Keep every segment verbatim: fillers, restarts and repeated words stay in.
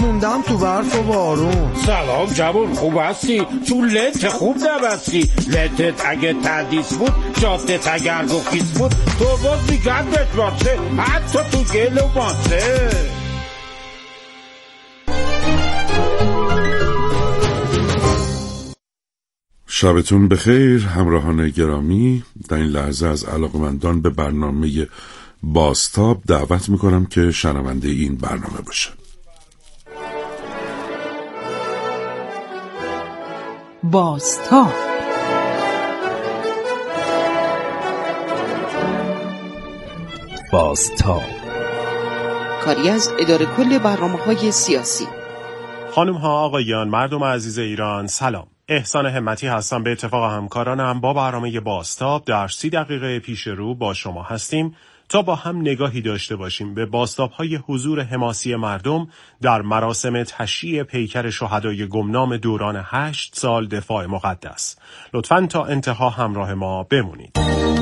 موندم تو برف و بارون. سلام جوون، خوب هستی؟ چون لنت خوب نبستی. لنتت اگه تدیس بود، جادت اگر گفیز بود، تو باز میگن بجواسه حتی تو گل و ماسه. شبتون بخیر همراهان گرامی. در این لحظه از علاقمندان به برنامه بازتاب دعوت میکنم که شنونده این برنامه باشه. بازتاب بازتاب کاری از اداره کل برنامه‌های سیاسی. خانم ها آقایان، مردم عزیز ایران، سلام. احسان همتی هستم. به اتفاق همکارانم با برنامه بازتاب در سی دقیقه پیش رو با شما هستیم تا با هم نگاهی داشته باشیم به بازتاب‌های حضور حماسی مردم در مراسم تشییع پیکر شهدای گمنام دوران هشت سال دفاع مقدس. لطفاً تا انتها همراه ما بمونید.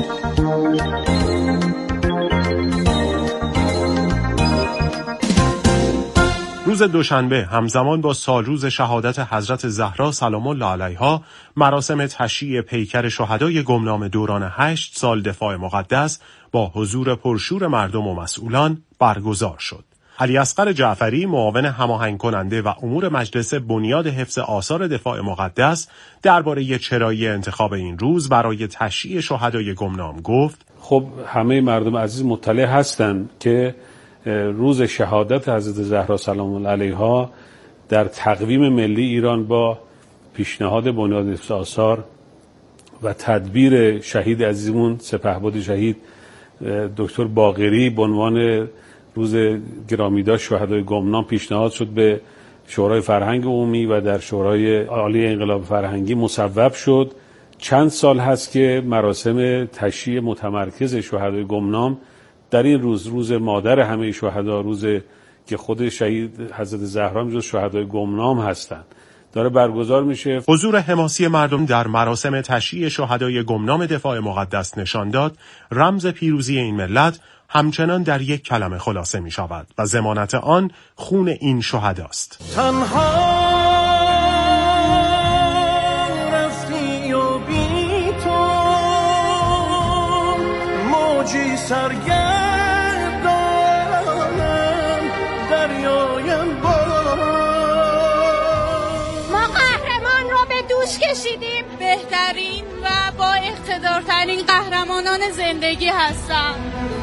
روز دوشنبه همزمان با سالروز شهادت حضرت زهرا سلام الله علیها، مراسم تشییع پیکر شهدای گمنام دوران هشت سال دفاع مقدس با حضور پرشور مردم و مسئولان برگزار شد. علی اصغر جعفری، معاون هماهنگ کننده و امور مجلس بنیاد حفظ آثار دفاع مقدس، درباره چرایی انتخاب این روز برای تشییع شهدای گمنام گفت: خب همه مردم عزیز مطلع هستند که روز شهادت حضرت زهرا سلام الله علیها در تقویم ملی ایران با پیشنهاد بنیاد حفظ آثار و تدبیر شهید عزیزمون سپهبد شهید دکتر باقری به عنوان روز گرامیداشت شهدای گمنام پیشنهاد شد به شورای فرهنگ عمومی و در شورای عالی انقلاب فرهنگی مصوب شد. چند سال هست که مراسم تشییع متمرکز شهدای گمنام در این روز، روز مادر همه شهدا، روز که خود شهید حضرت زهرا میشه شهدای گمنام هستند، داره برگزار میشه. حضور حماسی مردم در مراسم تشییع شهدای گمنام دفاع مقدس نشان داد رمز پیروزی این ملت همچنان در یک کلمه خلاصه می شود و ضمانت آن خون این شهداست. تنها رفتی و بی تو موجی سرگردانم دریایم با ما قهرمان رو به دوش کشیدیم. بهترین و با اقتدارترین قهرمانان زندگی هستم.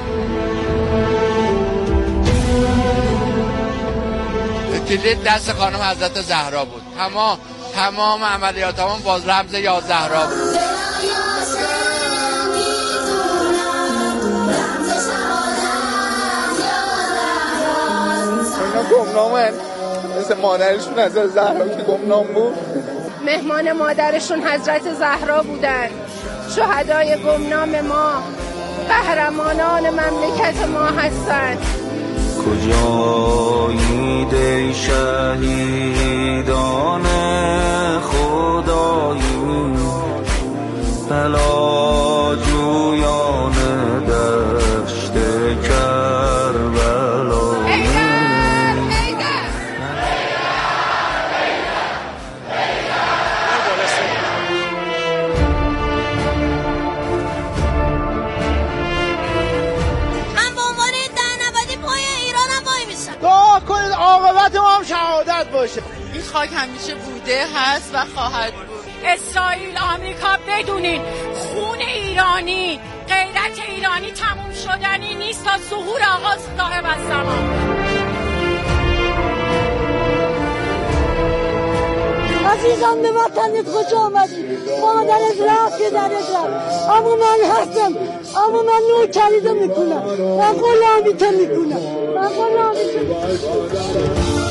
کلید دست خانم حضرت زهرا بود. تمام تمام عملیاتمون باز رمز یا زهرا بود. اینا گمنامن مثل مادرشون حضرت زهرا که گمنام بود. مهمان مادرشون حضرت زهرا بودن. شهدای گمنام ما قهرمانان مملکت ما هستند. کجایید ای شهیدان خدایی، پلاجویان دشت کربلا. عاقبت ما هم شهادت باشه. این خاک همیشه بوده، هست و خواهد بود. اسرائیل، آمریکا بدونین خون ایرانی، غیرت ایرانی تموم شدنی نیست تا ظهور آقا صاحب الزمان. عزیزان به وطنت خوش آمدی. مادرت رفت که درت رفت، اما من هستم، اما من نوکریدو میکنم، من غلامیتو میکنم، من غلامیتو میکنم.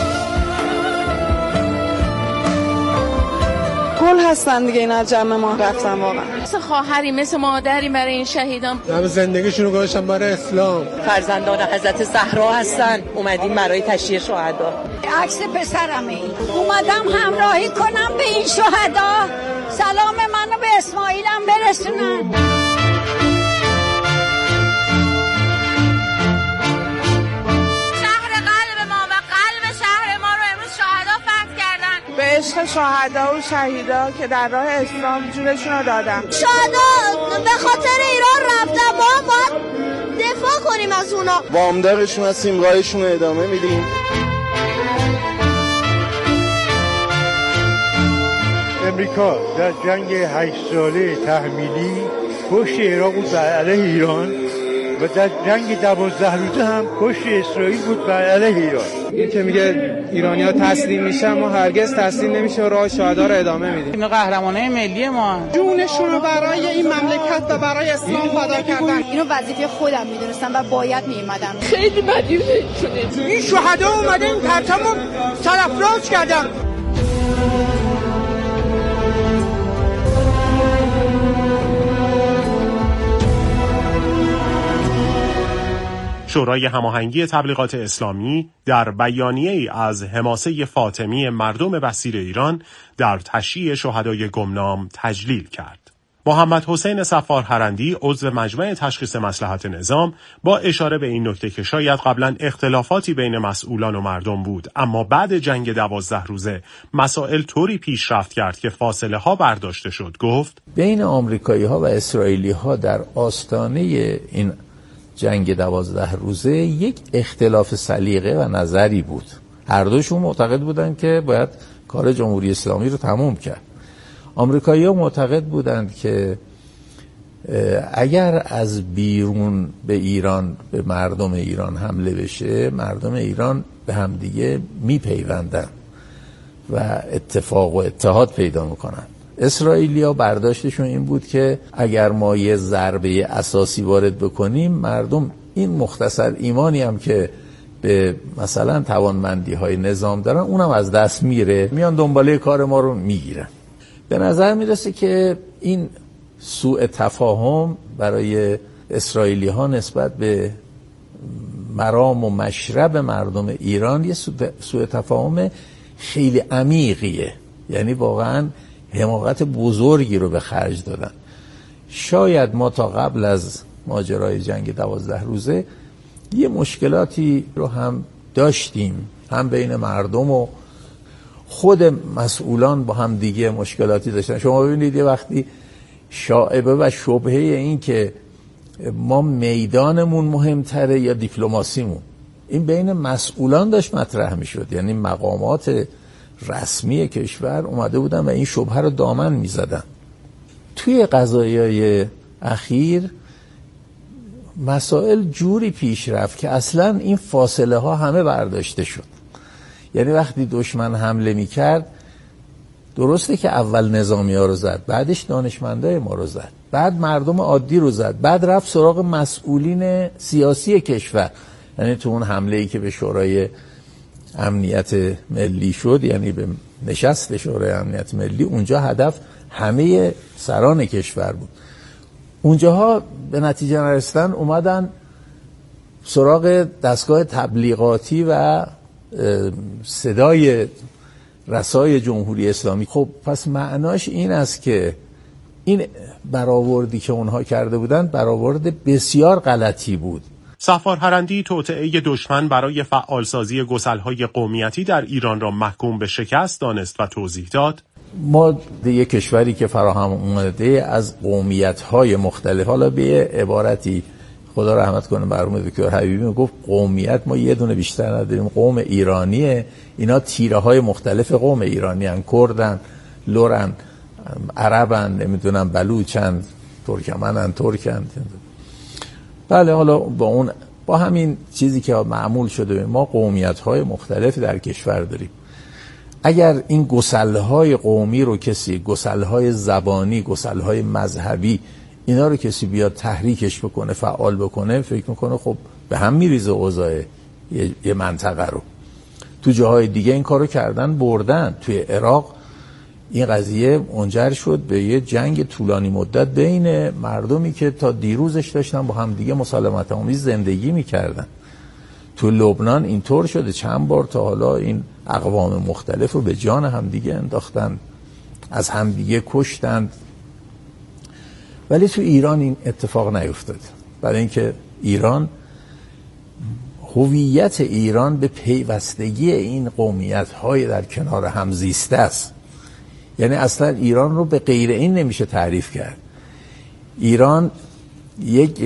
گل هستن دیگه، این از جمع ما رفتن واقعا. مثل خواهری، مثل مادری برای این شهیدان. همه زندگیشون رو گذاشتن برای اسلام. فرزندان حضرت زهرا هستن، اومدیم برای تشییع شهدا. عکس پسرمه، اومدم همراهی کنم به این شهدا، سلام منو به اسماعیلم برسونن. شهر قلب ما و قلب شهر ما رو امروز عشق شهدا و شهیدا که در راه اسلام جونشون رو دادن. شهدا به خاطر ایران رفتن، ما هم باید دفاع کنیم از اونا. وامدارشون هستیم، راهشون رو ادامه میدیم. امریکا در جنگ هشت ساله تحمیلی پشت عراق بود بر علیه ایران و در جنگ دوازده روزه هم پشت اسرائیل بود بر علیه ایران. این که میگه ایرانی‌ها تسلیم میشن، ما هرگز تسلیم نمیشه و راه شهدا رو ادامه میدیم. این قهرمانای ملی ما جونشون رو برای این مملکت و برای اسلام فدا کردن. اینو وظیفه خودم میدونستم و باید میومدم. خیلی مدیونه شده. این شهدا اومدن پرچمو سرافراز کردن. شورای هماهنگی تبلیغات اسلامی در بیانیه‌ای از حماسه فاطمی مردم بصیر ایران در تشییع شهدای گمنام تجلیل کرد. محمد حسین صفار هرندی عضو مجمع تشخیص مصلحت نظام با اشاره به این نکته که شاید قبلا اختلافاتی بین مسئولان و مردم بود، اما بعد جنگ دوازده روزه مسائل طوری پیشرفت کرد که فاصله ها برداشته شد، گفت بین آمریکایی ها و اسرائیلی ها در آستانه این جنگ دوازده روزه یک اختلاف سلیقه و نظری بود. هر دوشون معتقد بودند که باید کار جمهوری اسلامی رو تموم کرد. آمریکایی‌ها معتقد بودند که اگر از بیرون به ایران، به مردم ایران حمله بشه، مردم ایران به همدیگه میپیوندن و اتفاق و اتحاد پیدا میکنن. اسرائیلیا برداشتشون این بود که اگر ما یه ضربه اساسی وارد بکنیم، مردم این مختصر ایمانی هم که به مثلا توانمندی های نظام دارن اونم از دست میره، میان دنباله کار ما رو میگیرن. به نظر میرسه که این سوء تفاهم برای اسرائیلی ها نسبت به مرام و مشرب مردم ایران یه سوء تفاهم خیلی عمیقیه، یعنی واقعا حماقت بزرگی رو به خرج دادن. شاید ما تا قبل از ماجرای جنگ دوازده روزه یه مشکلاتی رو هم داشتیم، هم بین مردم و خود مسئولان با هم دیگه مشکلاتی داشتن. شما ببینید یه وقتی شائبه و شبهه این که ما میدانمون مهمتره یا دیپلماسیمون، این بین مسئولان داشت مطرح میشد، یعنی مقامات رسمی کشور اومده بودن و این شبهه رو دامن میزدن. توی قضایای اخیر مسائل جوری پیش رفت که اصلا این فاصله ها همه برداشته شد. یعنی وقتی دشمن حمله میکرد، درسته که اول نظامی ها رو زد، بعدش دانشمندای ما رو زد، بعد مردم عادی رو زد، بعد رفت سراغ مسئولین سیاسی کشور. یعنی تو اون حمله ای که به شورای امنیت ملی شد، یعنی به نشست شورای امنیت ملی، اونجا هدف همه سران کشور بود. اونجاها به نتیجه نرسیدن اومدن سراغ دستگاه تبلیغاتی و صدای رسای جمهوری اسلامی. خب پس معناش این است که این برآوردی که اونها کرده بودند برآورد بسیار غلطی بود. صفار هرندی توطئه دشمن برای فعالسازی گسل‌های قومیتی در ایران را محکوم به شکست دانست و توضیح داد. ما یک کشوری که فراهم اومده از قومیت‌های مختلف، حالا به عبارتی خدا رحمت کنه مرحوم دکتر حبیبی میگفت قومیت ما یه دونه بیشتر نداریم، قوم ایرانیه، اینا تیره های مختلف قوم ایرانی هن، کردن، لورن، عربن، نمیدونم بلوچن، ترکمنن، ترکن. بله، حالا با اون با همین چیزی که معمول شده ما قومیت های مختلف در کشور داریم. اگر این گسل‌های قومی رو کسی، گسل‌های زبانی، گسل‌های مذهبی، اینا رو کسی بیاد تحریکش بکنه، فعال بکنه، فکر میکنه خب به هم میریزه اوضاع یه،, یه منطقه رو. تو جاهای دیگه این کارو کردن، بردن. توی عراق این قضیه منجر شد به یه جنگ طولانی مدت بین مردمی که تا دیروزش داشتن با هم دیگه مسالمت آمیز زندگی میکردن. تو لبنان اینطور شده چند بار تا حالا این اقوام مختلف رو به جان هم دیگه انداختن، از هم دیگه کشتن. ولی تو ایران این اتفاق نیفتاد، برای اینکه ایران، هویت ایران به پیوستگی این قومیت‌های در کنار هم زیسته است. یعنی اصلا ایران رو به غیر این نمیشه تعریف کرد. ایران یک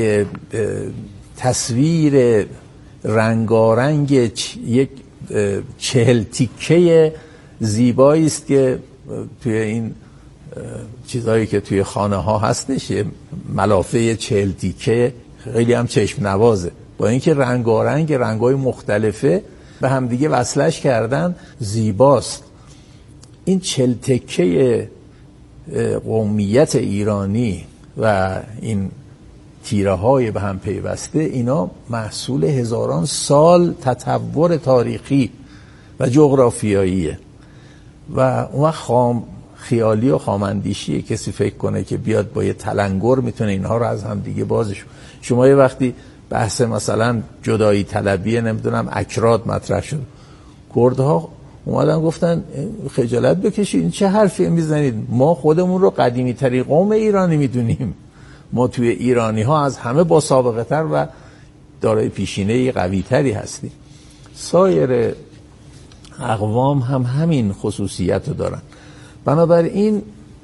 تصویر رنگارنگ یک چهل تیکه زیبایی است که توی این چیزایی که توی خانه ها هستش، ملافه چهل تیکه خیلی هم چشم نوازه، با اینکه رنگارنگ رنگای مختلفه به هم دیگه وصلش کردن، زیباست. این چهل تیکه قومیت ایرانی و این تیره های به هم پیوسته، اینا محصول هزاران سال تطور تاریخی و جغرافیاییه و اون خام خیالی و خامندیشیه کسی فکر کنه که بیاد با یه تلنگر میتونه اینها رو از هم دیگه بازش. شما یه وقتی بحث مثلا جدایی طلبی نمیدونم اکراد مطرح شد، کردها اومدن گفتن خجالت بکشید، این چه حرفی میزنید؟ ما خودمون رو قدیمی ترین قوم ایرانی میدونیم، ما توی ایرانی ها از همه با سابقه تر و دارای پیشینه قوی تری هستیم. سایر اقوام هم همین خصوصیت رو دارن. بنابراین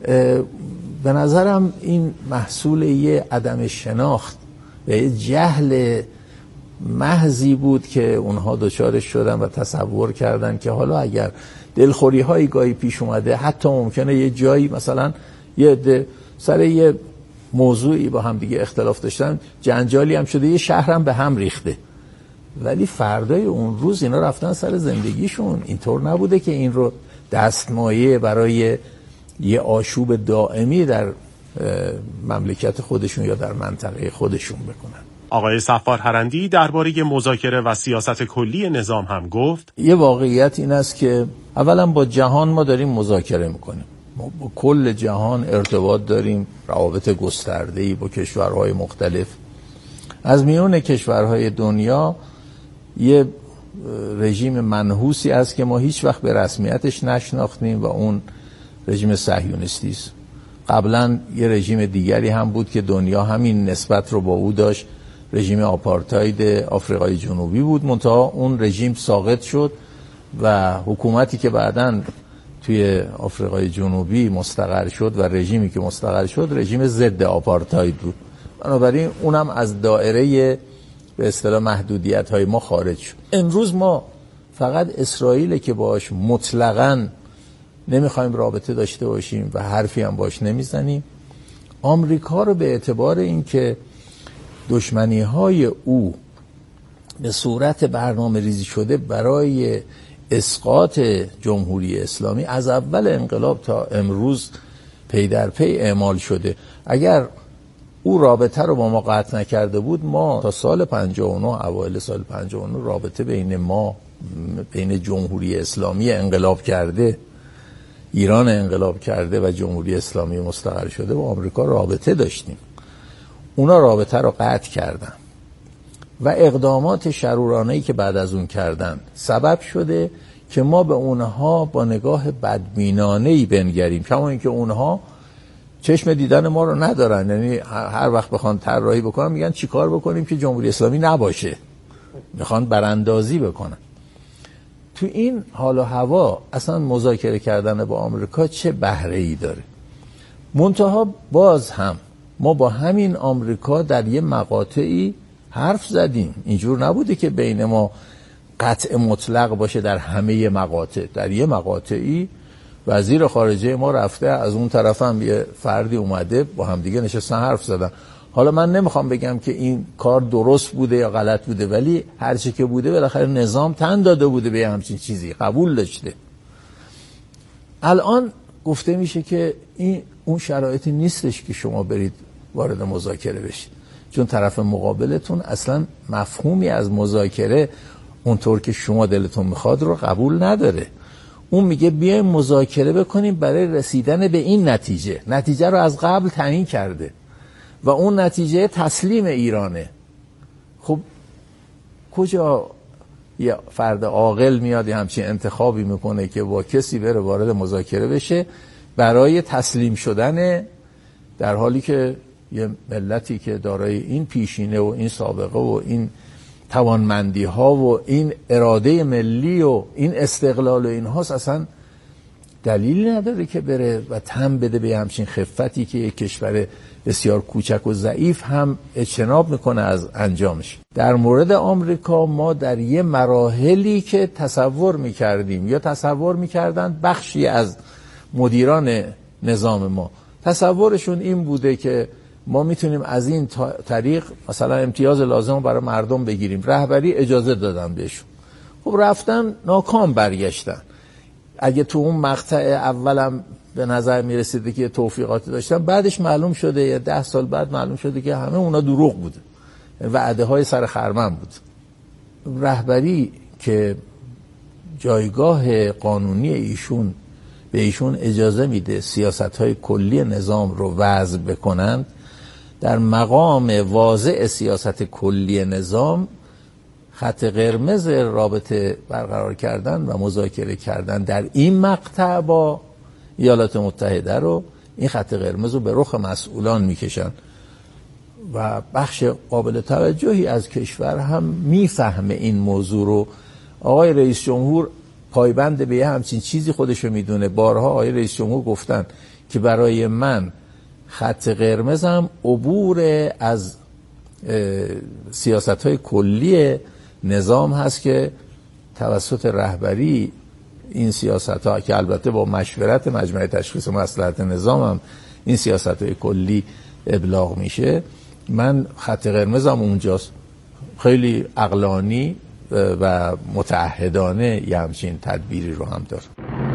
به نظرم این محصول یه عدم شناخت و یه جهل محضی بود که اونها دچارش شدن و تصور کردن که حالا اگر دلخوری هایی گاهی پیش اومده، حتی ممکنه یه جایی مثلا یه سر یه موضوعی با هم دیگه اختلاف داشتن، جنجالی هم شده، یه شهر هم به هم ریخته، ولی فردای اون روز اینا رفتن سر زندگیشون. اینطور نبوده که این رو دستمایه برای یه آشوب دائمی در مملکت خودشون یا در منطقه خودشون بکنن. آقای صفار هرندی درباره مذاکره و سیاست کلی نظام هم گفت یه واقعیت این است که اولا با جهان ما داریم مذاکره میکنیم، ما با کل جهان ارتباط داریم، روابط گسترده‌ای با کشورهای مختلف. از میون کشورهای دنیا یه رژیم منحوسی است که ما هیچ وقت به رسمیتش نشناختیم و اون رژیم صهیونیستی است. قبلا یه رژیم دیگری هم بود که دنیا همین نسبت رو با او داشت، رژیم آپارتاید آفریقای جنوبی بود، منتها اون رژیم ساقط شد و حکومتی که بعداً توی آفریقای جنوبی مستقر شد و رژیمی که مستقر شد رژیم ضد آپارتاید بود. بنابراین اونم از دایره به اصطلاح محدودیت‌های ما خارج شد. امروز ما فقط اسرائیل که باش مطلقاً نمیخوایم رابطه داشته باشیم و حرفی هم باش نمیزنیم. آمریکا رو به اعتبار اینکه دشمنی‌های او به صورت برنامه ریزی شده برای اسقاط جمهوری اسلامی از اول انقلاب تا امروز پی در پی اعمال شده. اگر او رابطه رو با ما قطع نکرده بود، ما تا سال پنجاه و نه، اوایل سال پنجاه و نه، رابطه بین ما، بین جمهوری اسلامی انقلاب کرده، ایران انقلاب کرده و جمهوری اسلامی مستقر شده، با آمریکا رابطه داشتیم. اونا رابطه رو قطع کردن و اقدامات شرورانه‌ای که بعد از اون کردن سبب شده که ما به اونها با نگاه بدبینانه‌ای بنگریم، کما اینکه اونها چشم دیدن ما رو ندارن. یعنی هر وقت بخوان طراحی بکنن میگن چیکار بکنیم که جمهوری اسلامی نباشه، میخوان براندازی بکنن. تو این حال و هوا اصلا مذاکره کردن با آمریکا چه بهره‌ای داره؟ منتها باز هم ما با همین آمریکا در یه مقاطعی حرف زدیم. اینجور نبوده که بین ما قطع مطلق باشه در همه مقاطع. در یه مقاطعی وزیر خارجه ما رفته، از اون طرف هم یه فردی اومده، با هم دیگه نشستن حرف زدن. حالا من نمیخوام بگم که این کار درست بوده یا غلط بوده، ولی هر چی که بوده بالاخره نظام تن داده بوده به همچین چیزی، قبول داشته. الان گفته میشه که این اون شرایطی نیستش که شما برید وارد مذاکره بشید، چون طرف مقابلتون اصلا مفهومی از مذاکره اونطور که شما دلتون میخواد رو قبول نداره. اون میگه بیایم مذاکره بکنیم برای رسیدن به این نتیجه. نتیجه رو از قبل تعیین کرده و اون نتیجه تسلیم ایرانه. خب کجا یه فرد عاقل میاد یه همچین انتخابی میکنه که با کسی بره وارد مذاکره بشه برای تسلیم شدن، در حالی که یه ملتی که دارای این پیشینه و این سابقه و این توانمندی ها و این اراده ملی و این استقلال و این هاست، اصلا دلیلی نداره که بره و تن بده به همچین خفتی که یک کشور بسیار کوچک و ضعیف هم اجتناب میکنه از انجامش. در مورد آمریکا ما در یه مراحلی که تصور میکردیم یا تصور میکردن بخشی از مدیران نظام ما تصورشون این بوده که ما میتونیم از این طریق مثلا امتیاز لازم برای مردم بگیریم، رهبری اجازه دادن بهشون. خب رفتن ناکام برگشتن. اگه تو اون مقطع اولم به نظر میرسیده که توفیقاتی داشتن، بعدش معلوم شده یا ده سال بعد معلوم شده که همه اونا دروغ بوده، وعده های سر خرمن بود. رهبری که جایگاه قانونی ایشون به ایشون اجازه میده سیاست های کلی نظام رو وضع بکنند، در مقام واضع سیاست کلی نظام خط قرمز رابطه برقرار کردن و مذاکره کردن در این مقطع با ایالات متحده رو، این خط قرمز رو به رخ مسئولان میکشن و بخش قابل توجهی از کشور هم میفهمه این موضوع رو. آقای رئیس جمهور پایبند به یه همچین چیزی خودشو میدونه. بارها آقای رئیس جمهور گفتن که برای من خط قرمزم عبور از سیاست‌های کلی نظام هست که توسط رهبری این سیاست‌ها که البته با مشورت مجمع تشخیص مصلحت نظام هم این سیاست‌های کلی ابلاغ میشه. من خط قرمزم اونجاست. خیلی عقلانی و متعهدانه یه همچین تدبیری رو هم داره.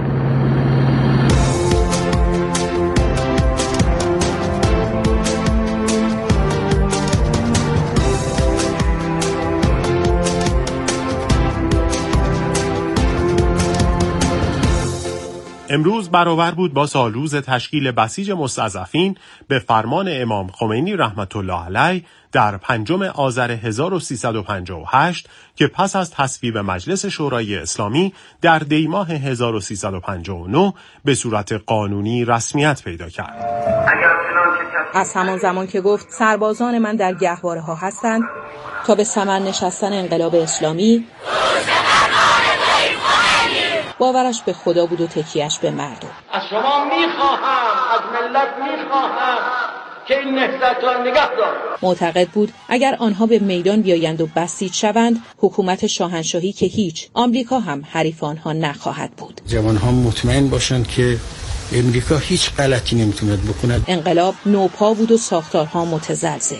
امروز برابر بود با سالروز تشکیل بسیج مستضعفین به فرمان امام خمینی رحمت الله علیه در پنجم آذر هزار و سیصد و پنجاه و هشت که پس از تصویب مجلس شورای اسلامی در دی ماه هزار و سیصد و پنجاه و نه به صورت قانونی رسمیت پیدا کرد. از همان زمان که گفت سربازان من در گهواره ها هستند تا به ثمر نشستن انقلاب اسلامی، باورش به خدا بود و تکیهش به مردم. از شما میخواهم، از ملت میخواهم که این نهضت را نگه دارد. معتقد بود اگر آنها به میدان بیایند و بسیج شوند، حکومت شاهنشاهی که هیچ، آمریکا هم حریف آنها نخواهد بود. جوانها مطمئن باشند که امریکا هیچ غلطی نمیتوند بکند. انقلاب نوپا بود و ساختارها متزلزل.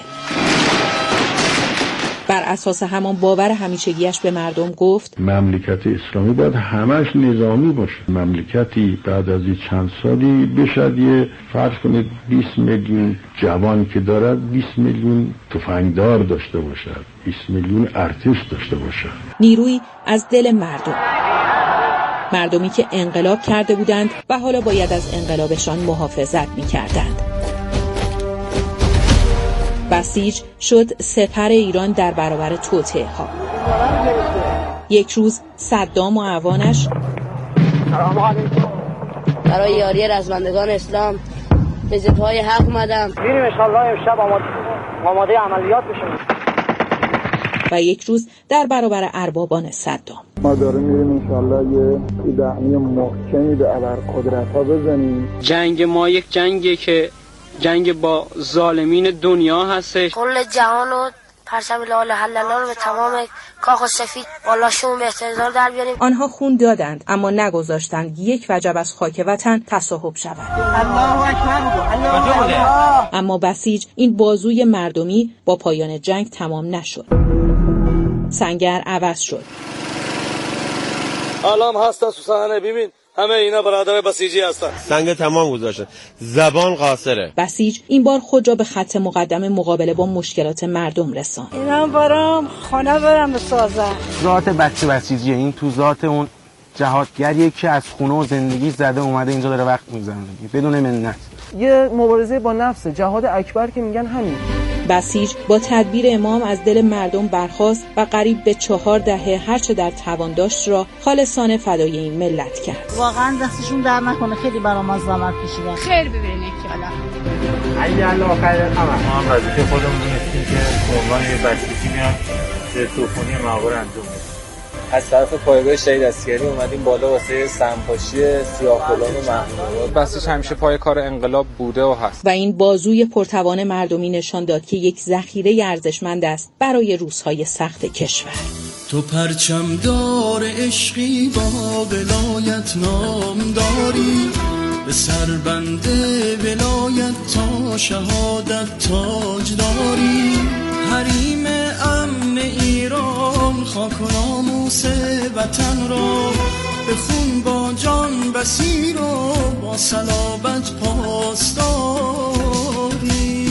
بر اساس همان باور همیشگیش به مردم گفت مملکت اسلامی باید همش نظامی باشه. مملکتی بعد از چند سالی بشد یه فرض کنید بیست میلیون جوان که دارد بیست میلیون تفنگدار داشته باشد، بیست میلیون ارتش داشته باشد. نیروی از دل مردم، مردمی که انقلاب کرده بودند و حالا باید از انقلابشان محافظت می‌کردند. بسیج شد سپر ایران در برابر توطئه ها. یک روز صدام و اعوانش برای یاری رزمندگان اسلام به پای حق اومدم. میریم ان شاء الله امشب آماده آماده عملیات بشیم. و یک روز در برابر اربابان صدام. ما داریم میریم ان شاء الله یه دعمی محکمی به ابرقدرت ها بزنیم. جنگ ما یک جنگی که جنگ با ظالمین دنیا هستش. کل جهان و پرچم لا اله الا الله رو به تمام کاخ و سفید بالاشون به استقلال در بیاریم. آنها خون دادند اما نگذاشتند یک وجب از خاک وطن تصاحب شود. الله اکبر، الله اکبر. اما بسیج این بازوی مردمی با پایان جنگ تمام نشد. سنگر عوض شد. الان هستن سوسنه، ببین همه اینا برادر بسیجی هستن. سنگ تمام گذاشتن، زبان قاصره. بسیج این بار خود را به خط مقدم مقابله با مشکلات مردم رساند. اینا برام خانه برام بسازن. ذات بچه بسیجیه، این تو ذات اون جهادگریه که از خونه و زندگی زده اومده اینجا داره وقت می‌گذرونه بدون منت. یه مبارزه با نفسه، جهاد اکبر که میگن همین. بسیج با تدبیر امام از دل مردم برخاست و قریب به چهار دهه هرچه در توان داشت را خالصانه فدای این ملت کرد. واقعا دستشون در نکنه، خیلی برام از زحمت کشیدن. خیر ببینید که حالا ای الله خیر تمام. ما هم وظیفه خودمون نیستیم که به عنوان یه بسیجی میان به توفانی مقابر انجام بدیم. از طرف پایگاه شهید اسکری اومدیم بالا واسه سمپاشی سیاه‌کلان و محمود. بسیج همیشه پای کار انقلاب بوده و هست. و این بازوی پرتوان مردمی نشان داد که یک ذخیره ارزشمند است برای روزهای سخت کشور. تو پرچم دار عشقی با ولایت نام داری، به سربند ولایت تا شهادت تاج داری. حریم امن ایران خاک و ناموس وطن را، به خون با جان بسیر و با صلابت پاسداری.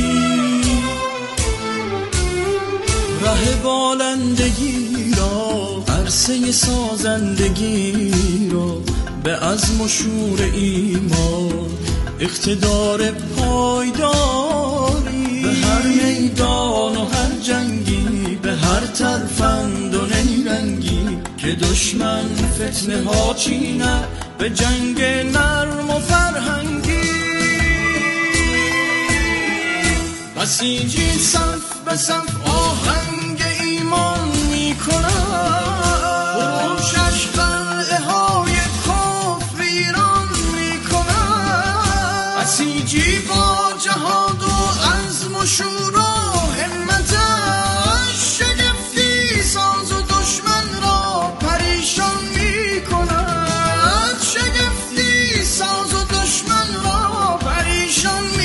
ره بالندگی را، عرصه سازندگی را، به عزم و شور ایمان اقتدار پایداری. به هر میدان و هر جنگی، به هر ترفند و نیرنگی، که دشمن فتنه ها چینه به جنگ نرم و فرهنگی. بسیجی صف به صف آهنگ ایمان می کنند، بروشش قلعه های کفر ایران می کنند. بسیجی با جهاد و عزم و شور و همتش، شگفتی ساز و دشمن را پریشان می کند. شگفتی ساز و دشمن را پریشان می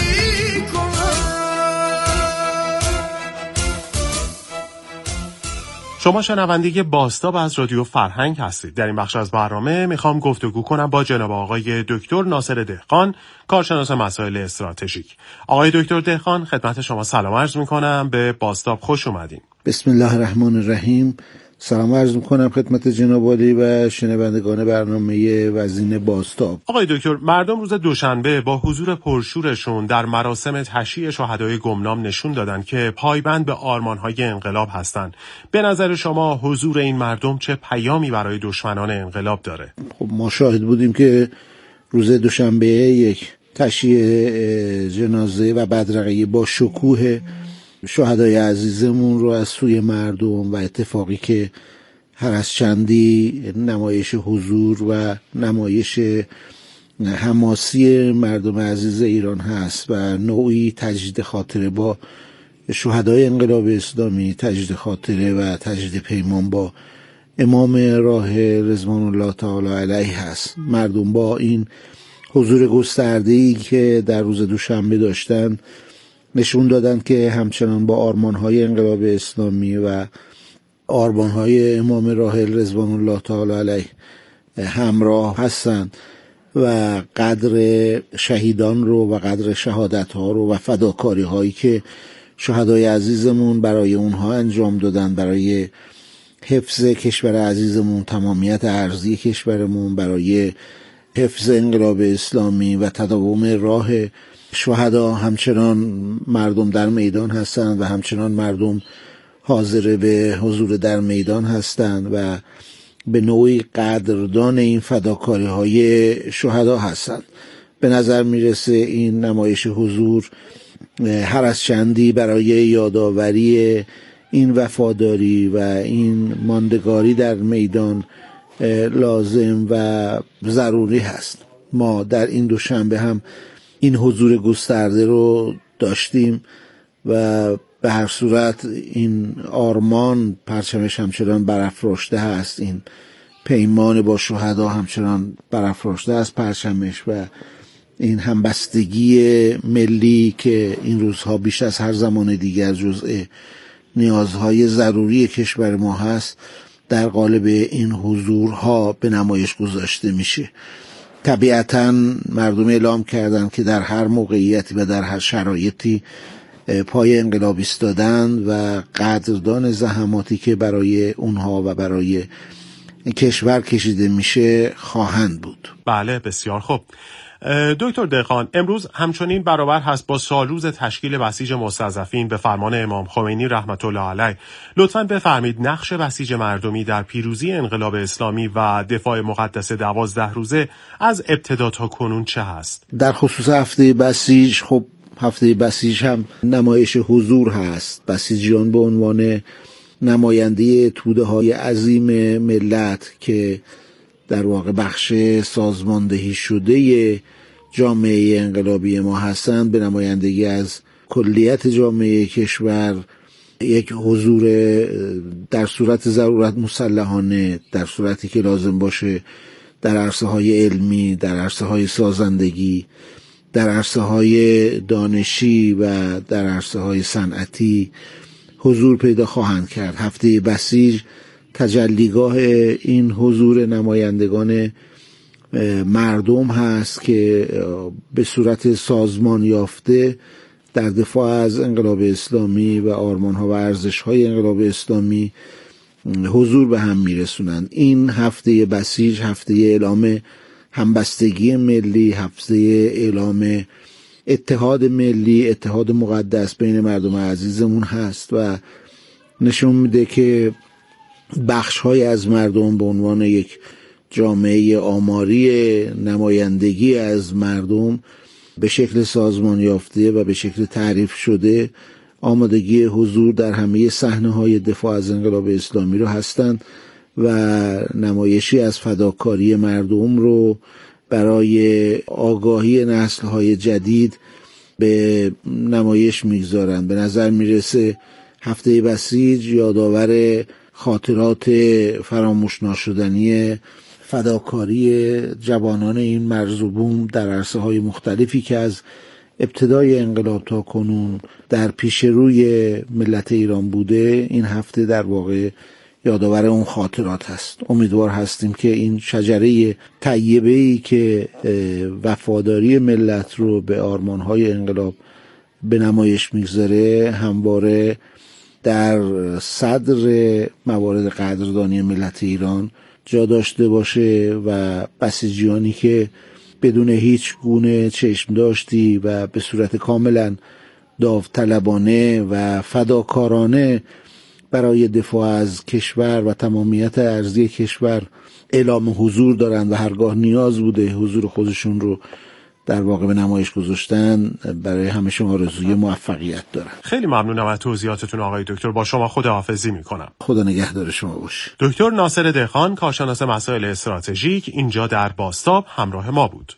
شما شنونده بازتاب از رادیو فرهنگ هستید. در این بخش از برنامه میخوام گفتگو کنم با جناب آقای دکتر ناصر دهقان، کارشناس مسائل استراتژیک. آقای دکتر دهقان، خدمت شما سلام عرض میکنم، به بازتاب خوش اومدین. بسم الله الرحمن الرحیم. سلام عرض میکنم خدمت جناب عالی و شنوندگان برنامه وزین بازتاب. آقای دکتر، مردم روز دوشنبه با حضور پرشورشون در مراسم تشییع شهدای گمنام نشون دادن که پایبند به آرمانهای انقلاب هستند. به نظر شما حضور این مردم چه پیامی برای دشمنان انقلاب داره؟ خب ما شاهد بودیم که روز دوشنبه یک تشییع جنازه و بدرقه با شکوه شهدای عزیزمون رو از سوی مردم و اتفاقی که هر از چندی نمایش حضور و نمایش حماسی مردم عزیز ایران هست و نوعی تجدید خاطره با شهدای انقلاب اسلامی، تجدید خاطره و تجدید پیمان با امام راه رضوان الله تعالی علیه هست. مردم با این حضور گسترده‌ای که در روز دوشنبه داشتن نشون دادن که همچنان با آرمان‌های انقلاب اسلامی و آرمان‌های امام راحل رضوان الله تعالی علیه همراه هستند و قدر شهیدان رو و قدر شهادت‌ها رو و فداکاری‌هایی که شهدای عزیزمون برای اونها انجام دادن، برای حفظ کشور عزیزمون، تمامیت ارضی کشورمون، برای حفظ انقلاب اسلامی و تداوم راه شهدا، همچنان مردم در میدان هستند و همچنان مردم حاضر به حضور در میدان هستند و به نوعی قدردان این فداکاری های شهدا هستند. به نظر میرسه این نمایش حضور هر از چندی برای یادآوری این وفاداری و این ماندگاری در میدان لازم و ضروری هست. ما در این دوشنبه هم این حضور گسترده رو داشتیم و به هر صورت این آرمان پرچمش همچنان برافراشته هست، این پیمان با شهدا همچنان برافراشته است پرچمش و این همبستگی ملی که این روزها بیش از هر زمان دیگر جزء نیازهای ضروری کشور ما هست در قالب این حضورها به نمایش گذاشته میشه. طبیعتاً مردم اعلام کردند که در هر موقعیتی و در هر شرایطی پای انقلاب ایستادند و قدردان زحماتی که برای اونها و برای کشور کشیده میشه خواهند بود. بله، بسیار خوب. دکتر دهقان، امروز همچنین برابر هست با سالروز تشکیل بسیج مستضعفین به فرمان امام خمینی رحمت الله علیه. لطفاً بفرمایید نقش بسیج مردمی در پیروزی انقلاب اسلامی و دفاع مقدس دوازده روزه از ابتدا تا کنون چه هست؟ در خصوص هفته بسیج، خب هفته بسیج هم نمایش حضور هست. بسیجیان به عنوان نماینده توده های عظیم ملت که در واقع بخش سازماندهی شده جامعه انقلابی ما هستند به نمایندگی از کلیت جامعه کشور یک حضور در صورت ضرورت مسلحانه، در صورتی که لازم باشه، در عرصه های علمی، در عرصه های سازندگی، در عرصه های دانشی و در عرصه های صنعتی حضور پیدا خواهند کرد. هفته بسیج تجلیگاه این حضور نمایندگان مردم هست که به صورت سازمان یافته در دفاع از انقلاب اسلامی و آرمان‌ها و ارزش‌های انقلاب اسلامی حضور به هم میرسونند. این هفته بسیج هفته اعلام همبستگی ملی، هفته اعلام اتحاد ملی، اتحاد مقدس بین مردم عزیزمون هست و نشون میده که بخش‌های از مردم به عنوان یک جامعه آماری نمایندگی از مردم به شکل سازمان یافته و به شکل تعریف شده آمادگی حضور در همه صحنه‌های دفاع از انقلاب اسلامی رو هستند و نمایشی از فداکاری مردم رو برای آگاهی نسل‌های جدید به نمایش میگذارند. به نظر میرسه هفته بسیج یادآور خاطرات فراموش ناشدنی فداکاری جوانان این مرز و بوم در عرصه‌های مختلفی که از ابتدای انقلاب تا کنون در پیش روی ملت ایران بوده، این هفته در واقع یادآور اون خاطرات هست. امیدوار هستیم که این شجره طیبه‌ای که وفاداری ملت رو به آرمان‌های انقلاب به نمایش میگذاره همواره در صدر موارد قدردانی ملت ایران جا داشته باشه و بسیجیانی که بدون هیچ گونه چشم داشتی و به صورت کاملا داوطلبانه و فداکارانه برای دفاع از کشور و تمامیت ارضی کشور اعلام حضور دارند و هرگاه نیاز بوده حضور خودشون رو در واقع به نمایش گذاشتن، برای همشون آرزوی موفقیت دارن. خیلی ممنونم از توضیحاتتون آقای دکتر. با شما خداحافظی میکنم. خدا نگهدار شما باشه. دکتر ناصر دهقان، کارشناس مسائل استراتژیک، اینجا در باستاب همراه ما بود.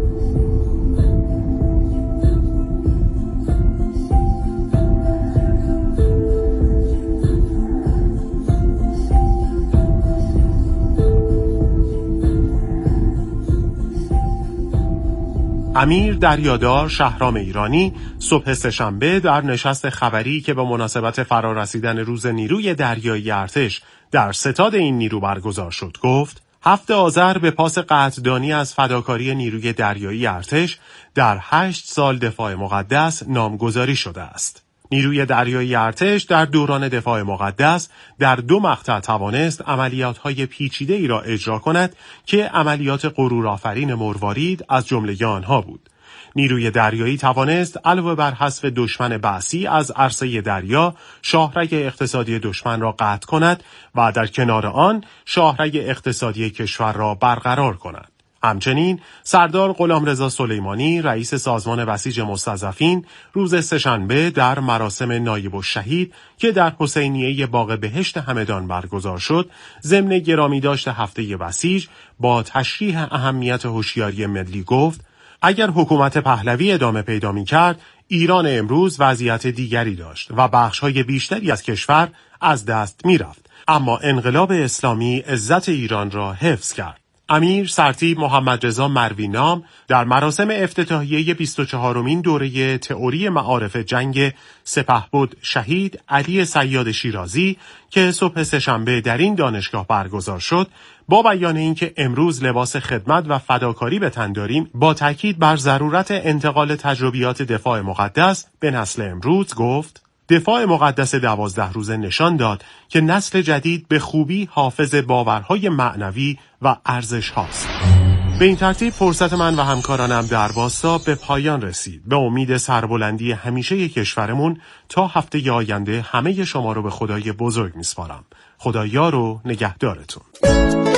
امیر دریادار شهرام ایرانی صبح سه‌شنبه در نشست خبری که به مناسبت فرارسیدن روز نیروی دریایی ارتش در ستاد این نیرو برگزار شد گفت: هفته آذر به پاس قدردانی از فداکاری نیروی دریایی ارتش در هشت سال دفاع مقدس نامگذاری شده است. نیروی دریایی ارتش در دوران دفاع مقدس در دو مقطع توانست عملیات‌های پیچیده‌ای را اجرا کند که عملیات غرورآفرین مروارید از جمله آنها بود. نیروی دریایی توانست علاوه بر حذف دشمن بعثی از عرصه دریا، شاهرگ اقتصادی دشمن را قطع کند و در کنار آن شاهرگ اقتصادی کشور را برقرار کند. همچنین سردار غلامرضا سلیمانی رئیس سازمان بسیج مستضعفین روز سه‌شنبه در مراسم نایب الشهید که در حسینیه باغ بهشت همدان برگزار شد ضمن گرامی داشت هفته بسیج با تشریح اهمیت هوشیاری ملی گفت: اگر حکومت پهلوی ادامه پیدا می‌کرد ایران امروز وضعیت دیگری داشت و بخش‌های بیشتری از کشور از دست می‌رفت، اما انقلاب اسلامی عزت ایران را حفظ کرد. امیر سرتیپ محمد رضا مروی‌نام در مراسم افتتاحیه بیست و چهارمین دوره تئوری معارف جنگ سپهبد شهید علی صیاد شیرازی که صبح سه‌شنبه در این دانشگاه برگزار شد، با بیان اینکه امروز لباس خدمت و فداکاری به تن داریم، با تاکید بر ضرورت انتقال تجربیات دفاع مقدس به نسل امروز گفت: دفاع مقدس دوازده روزه نشان داد که نسل جدید به خوبی حافظ باورهای معنوی و ارزش هاست. به این ترتیب فرصت من و همکارانم در باستا به پایان رسید. به امید سربلندی همیشه کشورمون تا هفته آینده همه شما رو به خدای بزرگ میسپارم. خدا یار و نگهدارتون.